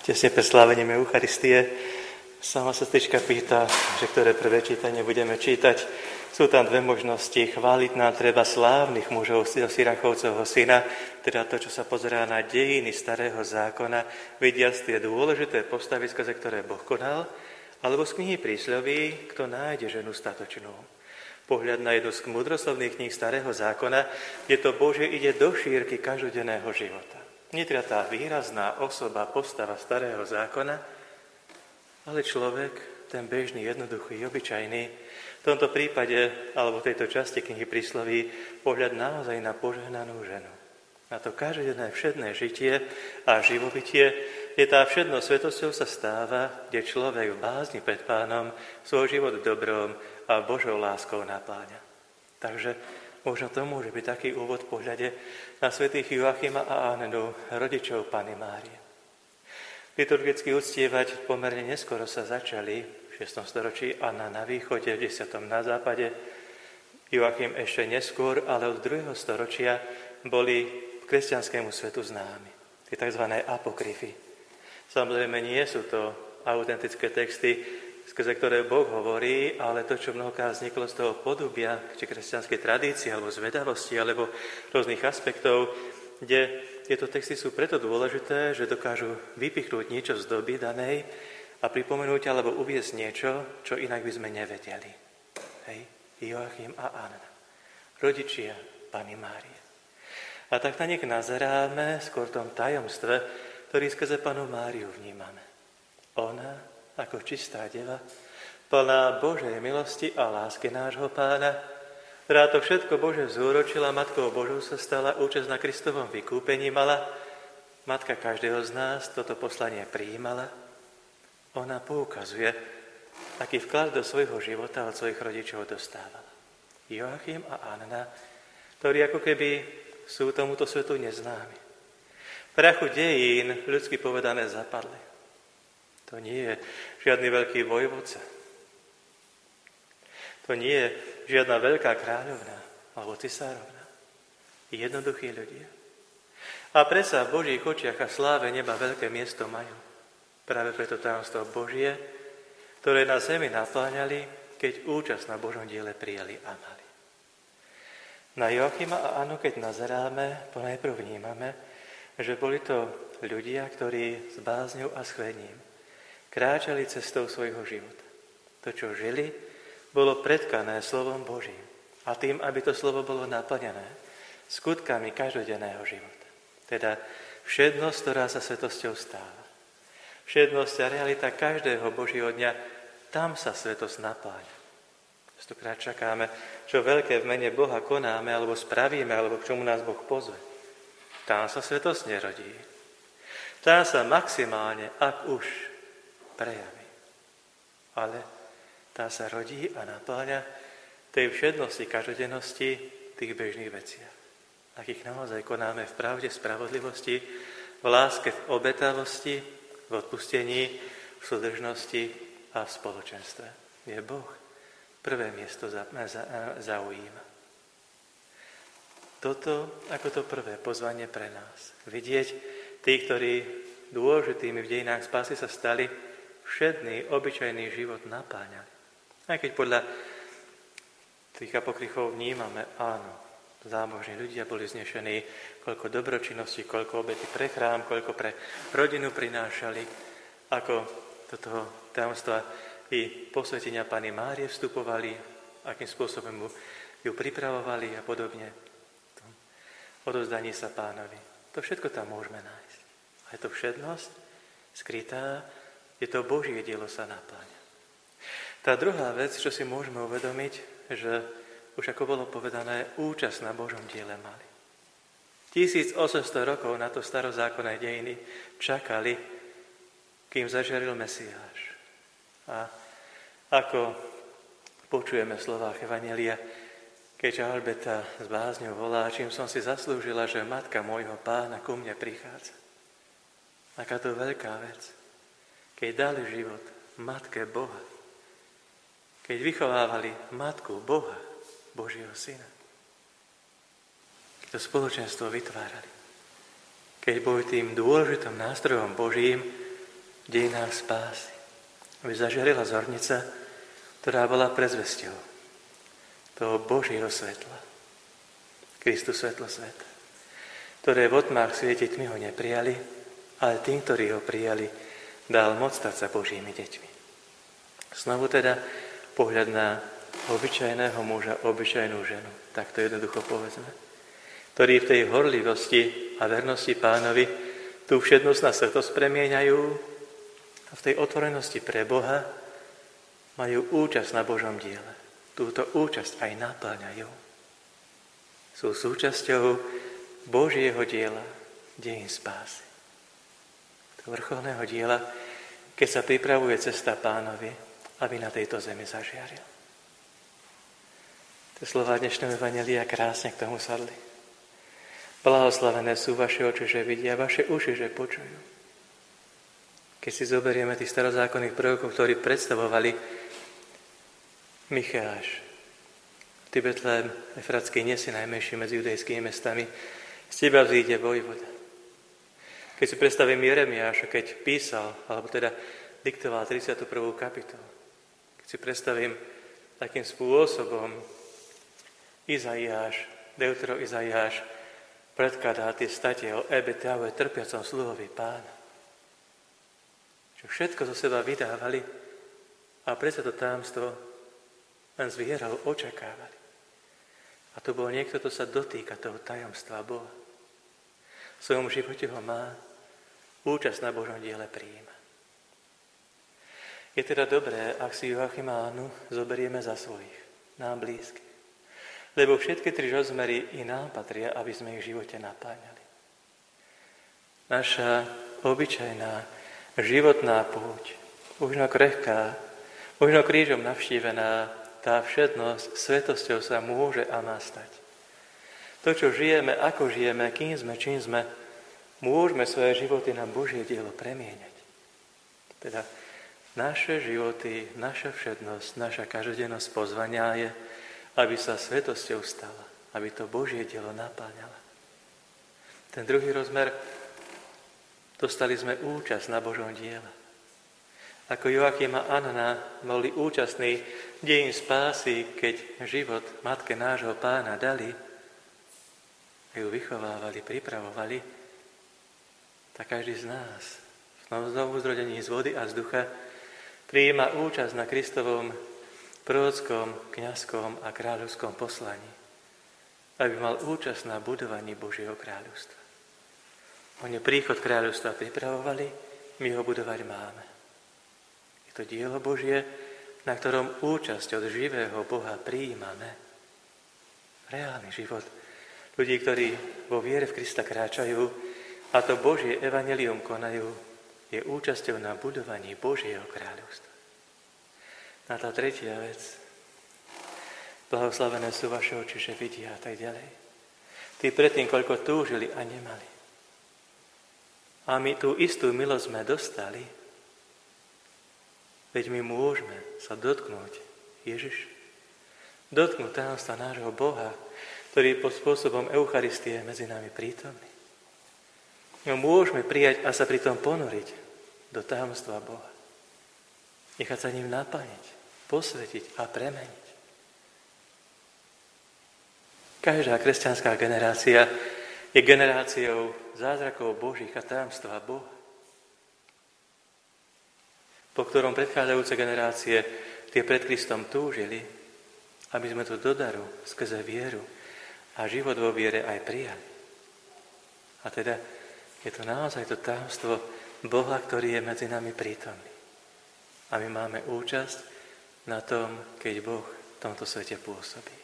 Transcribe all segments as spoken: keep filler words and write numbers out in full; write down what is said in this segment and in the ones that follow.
Tesne pred slávením Eucharistie sama sestrička pýta, že ktoré prvé čítanie budeme čítať. Sú tam dve možnosti. Chváliť nám treba slávnych mužov z Sirachovcovho syna, teda to, čo sa pozerá na dejiny starého zákona, vidiac tie dôležité postavy, skrze ktoré Boh konal, alebo z knihy Prísloví, kto nájde ženu statočnú. Pohľad na jednu z múdroslovných kníh starého zákona, kde to Bože ide do šírky každodenného života. Nie teda tá výrazná osoba, postava starého zákona, ale človek, ten bežný, jednoduchý, obyčajný, v tomto prípade, alebo v tejto časti knihy Prísloví, pohľad naozaj na požehnanú ženu. Na to každodenné všedné žitie a živobytie, kde tá všednou svetosťou sa stáva, kde človek v bázni pred Pánom svoj život dobrom a Božou láskou napláňa. Takže možno to môže byť taký úvod v pohľade na svätých Joachima a Annu, rodičov Panny Márie. Liturgicky uctievať pomerne neskoro sa začali, v šiestom storočí, Anna na východe, v desiatom na západe, Joachim ešte neskôr, ale od druhého storočia boli kresťanskému svetu známi. Tie tzv. Apokryfy. Samozrejme nie sú to autentické texty, skrze ktoré Boh hovorí, ale to, čo mnohokrát vzniklo z toho podobia, či kresťanskej tradície, alebo zvedavosti, alebo rôznych aspektov, kde tieto texty sú preto dôležité, že dokážu vypichnúť niečo z doby danej a pripomenúť alebo uviesť niečo, čo inak by sme nevedeli. Hej, Joachim a Anna, rodičia Panny Márie. A tak na nich nazeráme skôr v tom tajomstve, ktorý skrze Pannu Máriu vnímame. Ona, ako čistá deva, plná Božej milosti a lásky nášho Pána, ktorá to všetko Bože zúročila, Matkou Božou sa stala, účasť na Kristovom vykúpení mala, Matka každého z nás toto poslanie prijímala. Ona poukazuje, aký vklad do svojho života od svojich rodičov dostávala. Joachim a Anna, ktorí ako keby sú tomuto svetu neznámi. V prachu dejín, ľudsky povedané, zapadli. To nie je žiadny veľký vojvodca. To nie je žiadna veľká kráľovná alebo cisárovna. Jednoduchí ľudia. A predsa v Božích očiach a sláve neba veľké miesto majú. Práve preto tajomstvo Božie, ktoré na zemi napláňali, keď účasť na Božom diele prijali a mali. Na Joachima a Annu, keď nazeráme, ponajprv vnímame, že boli to ľudia, ktorí s bázňou a schvedním kráčali cestou svojho života. To, čo žili, bolo predkané slovom Božím. A tým, aby to slovo bolo naplnené skutkami každodenného života. Teda všednosť, ktorá sa svetosťou stáva. Všednosť a realita každého Božieho dňa, tam sa svetosť napláňa. Stokrát čakáme, čo veľké v mene Boha konáme, alebo spravíme, alebo k čomu nás Boh pozve. Tam sa svetosť nerodí. Tam sa maximálne, ak už, prejaví. Ale tá sa rodí a napláňa tej všednosti, každodennosti, tých bežných veciach. Akých naozaj konáme v pravde, spravodlivosti, v láske, v obetavosti, v odpustení, v súdržnosti a v spoločenstve. Je Boh prvé miesto za, za, zaujíma. Toto ako to prvé pozvanie pre nás. Vidieť tí, ktorí dôležitými v dejinách spásy sa stali, všedný, obyčajný život napáňali. Aj keď podľa tých apokryfov vnímame, áno, zámožní ľudia boli znešení, koľko dobročinností, koľko obety pre chrám, koľko pre rodinu prinášali, ako do toho tajomstva i posvetenia Panny Márie vstupovali, akým spôsobom ju pripravovali a podobne. Odovzdanie sa Pánovi. To všetko tam môžeme nájsť. A je to všednosť skrytá, je to Božie dielo sa napláňa. Tá druhá vec, čo si môžeme uvedomiť, že už ako bolo povedané, účasť na Božom diele mali. tisícosemsto rokov na to starozákonné dejiny čakali, kým zažiaril Mesiáš. A ako počujeme v slovách Evanjelia, keď Alžbeta s bázňou volá, čím som si zaslúžila, že matka môjho Pána ku mne prichádza. Aká to veľká vec, keď dali život matke Boha, keď vychovávali matku Boha, Božieho Syna. Keď to spoločenstvo vytvárali. Keď boli tým dôležitým nástrojom Božím v dejinách spásy. Aby zažiarila zornica, ktorá bola predzvesťou toho Božieho svetla. Kristus svetlo sveta, ktoré v otmách svieti tmy ho neprijali, ale tým, ktorí ho prijali, dal moc stať sa Božími deťmi. Znovu teda pohľad na obyčajného muža, obyčajnú ženu, tak to jednoducho povedzme, ktorí v tej horlivosti a vernosti Pánovi tú všednosť na svetosť premieňajú a v tej otvorenosti pre Boha majú účasť na Božom diele. Túto účasť aj naplňajú. Sú súčasťou Božieho diela, dejín spásy. To vrcholného diela, keď sa pripravuje cesta Pánovi, aby na tejto zemi zažiaril. Tie slová dnešného evanjelia krásne k tomu sadli. Blahoslavené sú vaše oči, že vidia, vaše uši, že počujú. Keď si zoberieme tých starozákonných prorokov, ktorí predstavovali Micháš, Ty, Betlém Efratský, nie si najmenší medzi judejskými mestami, z teba vzíde vojvoda. Keď si predstavím Jeremiáša, keď písal, alebo teda diktoval tridsiatu prvú kapitolu, keď si predstavím takým spôsobom Izaiáš, Deutero Izaiáš predkladá tie statie o Ebetáve, trpiacom sluhovi Pána. Čo všetko zo seba vydávali a predsa to tajomstvo len s vierou očakávali. A to bol niekto, kto sa dotýka toho tajomstva Boha. V svojom živote ho má, účasť na Božom diele prijíma. Je teda dobré, ak si Joachima a Annu zoberieme za svojich, nám blízkych. Lebo všetky tri rozmery i nám patria, aby sme ich v živote napáňali. Naša obyčajná životná púť, možno krehká, možno krížom navštívená, tá všednosť svetosťou sa môže a má stať. To, čo žijeme, ako žijeme, kým sme, čím sme, môžeme svoje životy na Božie dielo premieňať. Teda naše životy, naša všednosť, naša každodennosť pozvania je, aby sa svetosťou stala, aby to Božie dielo napáňala. Ten druhý rozmer, dostali sme účasť na Božom diele. Ako Joachim a Anna boli účastní dejín spásy, keď život matke nášho Pána dali a ju vychovávali, pripravovali, tak každý z nás v znovu zrodení z vody a z ducha prijíma účasť na Kristovom prorockom, kňazskom a kráľovskom poslaní, aby mal účasť na budovaní Božieho kráľovstva. Oni príchod kráľovstva pripravovali, my ho budovať máme. Je to dielo Božie, na ktorom účasť od živého Boha prijímame. Reálny život ľudí, ktorí vo viere v Krista kráčajú a to Božie evanjelium konajú, je účasťou na budovaní Božieho kráľovstva. A tá tretia vec, blahoslavené sú vaše oči, že vidia a tak ďalej. Tí predtým, koľko túžili a nemali. A my tú istú milosť sme dostali, veď my môžeme sa dotknúť Ježiš, dotknúť tajomstva nášho Boha, ktorý je pod spôsobom Eucharistie medzi nami prítomný. My môžeme prijať a sa pritom ponoriť do tajomstva Boha. Nechať sa ním napániť, posvetiť a premeniť. Každá kresťanská generácia je generáciou zázrakov Božích a tajomstva Boha, po ktorom predchádzajúce generácie tie pred Kristom túžili, aby sme to do daru skrze vieru a život vo viere aj prijali. A teda je to naozaj to tajomstvo Boha, ktorý je medzi nami prítomný. A my máme účasť na tom, keď Boh v tomto svete pôsobí.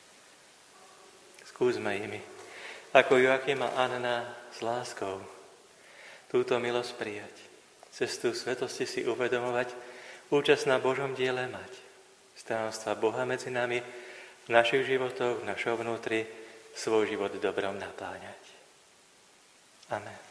Skúsme imi, ako Joachim a Anna s láskou, túto milosť prijať. Cestu svetosti si uvedomovať, účasť na Božom diele mať. Z tajomstva Boha medzi nami, v našich životoch, v našom vnútri, svoj život dobrom napáňať. Amen.